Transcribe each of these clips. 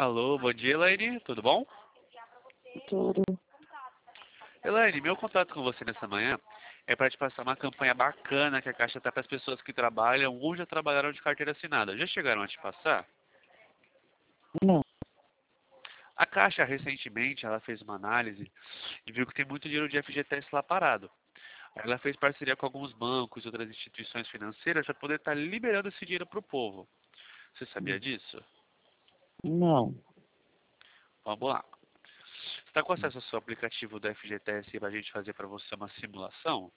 Alô, bom dia, Elaine. Tudo bom? Tudo. Elaine, meu contato com você nessa manhã é para te passar uma campanha bacana que a Caixa está para as pessoas que trabalham ou já trabalharam de carteira assinada. Já chegaram a te passar? Não. A Caixa, recentemente, ela fez uma análise e viu que tem muito dinheiro de FGTS lá parado. Ela fez parceria com alguns bancos e outras instituições financeiras para poder estar liberando esse dinheiro para o povo. Você sabia disso? Não. Vamos lá. Você está com acesso ao seu aplicativo do FGTS para a gente fazer para você uma simulação?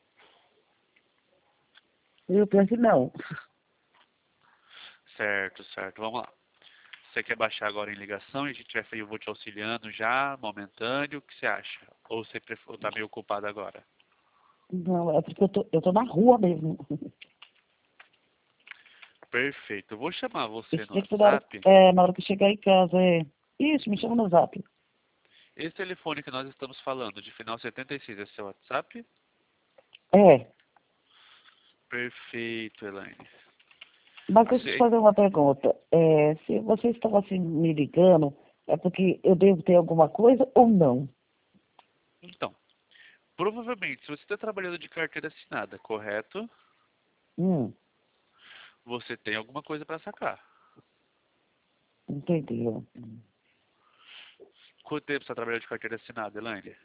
Eu penso que não. Certo, certo. Vamos lá. Você quer baixar agora em ligação e a gente vai, eu vou te auxiliando já, momentâneo, o que você acha? Ou você está meio ocupado agora? Não, é porque eu tô na rua mesmo. Perfeito. Eu vou chamar você Isso no tem que ser WhatsApp. na hora que eu chegar em casa, é. Isso, me chama no Zap. Esse telefone que nós estamos falando, de final 76, é seu WhatsApp? É. Perfeito, Elaine. Mas deixa eu te Aceito. fazer uma pergunta. Se você estava assim me ligando, é porque eu devo ter alguma coisa ou não? Então, provavelmente, se você está trabalhando de carteira assinada, correto? Hum, Você tem alguma coisa para sacar. entendi. Quanto tempo você está trabalhando de carteira assinada, Elaine?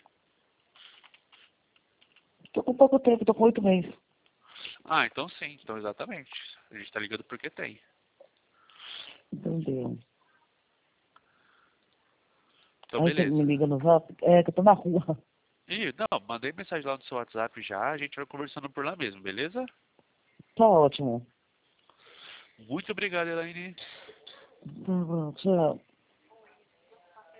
Tô com pouco tempo, tô com 8 meses. Ah, então sim, então exatamente. A gente está ligando porque tem. Entendeu? Então, Aí você me beleza. liga no Zap, é que eu tô na rua. E, não, mandei mensagem lá no seu WhatsApp já, a gente vai conversando por lá mesmo, beleza? Tá ótimo. Muito obrigado, Elaine. Tá bom, tchau.